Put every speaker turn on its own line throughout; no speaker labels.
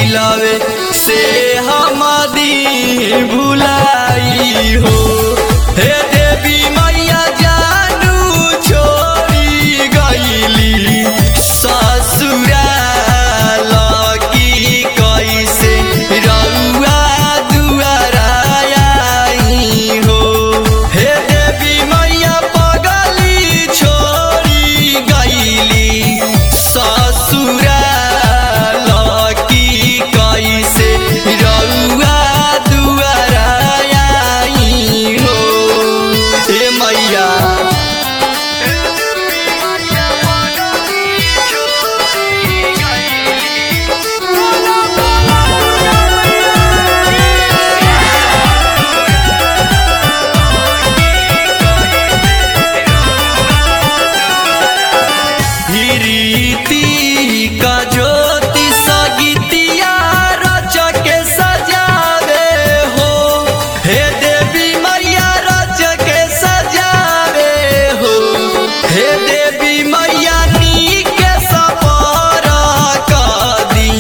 दिलवे से हमारी भुलाई हो। हे देवी मैया जानू छोड़ी गईली ससुराल की कैसे रउआ दुआरा आई हो। हे देवी मैया पगली छोड़ी गईली ससुराल की कैसे रउआ दुआरा आई हो। हे मैया रीति का ज्योति सगितिया रच के सजावे हो। हे देवी मैया रच के सजावे हो। हे देवी मैया नीक सपर कदी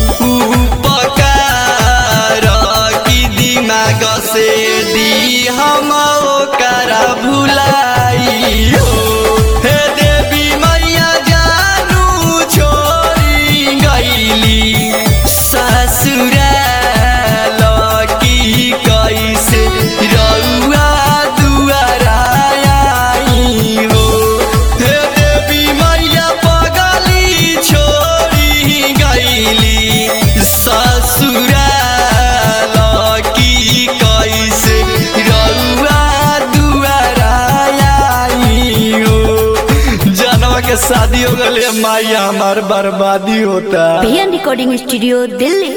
उपकार की दिमाग से दी हम ओकरा भुलाई हो। हे देवी मैया जानू छोड़ी गईली ससुराल की कैसे रउआ दुआरा आई हो। हे देवी मैया पगली छोड़ी गईली ससुराल की कैसे रउआ दुआरा आई हो। जानवा के शादी हो गले माया हमार बर्बादी होता।
Recording studio Delhi.